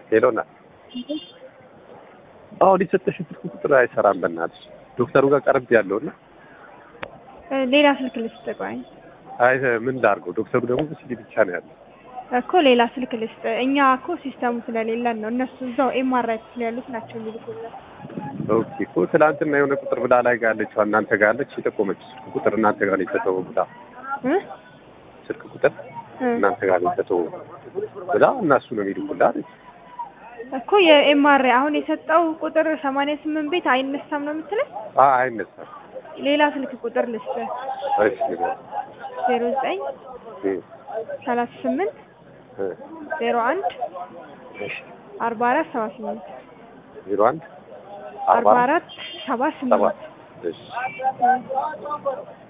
ሄሎና አሁን ሊሰጥሽ ስልክ ቁጥር አይሰራም። በእናትሽ ዶክተሩ ጋር ቀርብ ያለውና ሌላ ስልክ ልስጥ። ቆይ አይ ምን ላድርገው? ዶክተሩ ደግሞ ሲዲ ብቻ ነው ያለው እኮ ሌላ ስልክ ልስጥ። እኛ እኮ ሲስተሙ ስለሌለን ነው። እነሱ እዛው ኤምአርአይ ያሉት ናቸው የሚልኩልን። ኦኬ እኮ ትናንትና የሆነ ቁጥር ብላ ላይ ጋር አለችው እናንተ ጋር አለች የጠቆመች ስልክ ቁጥር እናንተ ጋር ነው የተተወው ብላ ስልክ ቁጥር እናንተ ጋር ነው የተተወው ብላ እነሱ ነው የሚልኩላት እኮ የኤምአርአይ አሁን የሰጠው ቁጥር 88 ቤት አይነሳም ነው የምትለው? አይነሳም። ሌላ ስልክ ቁጥር ልስጥ። እሺ 09 38 01 44 78 01 44 78 እሺ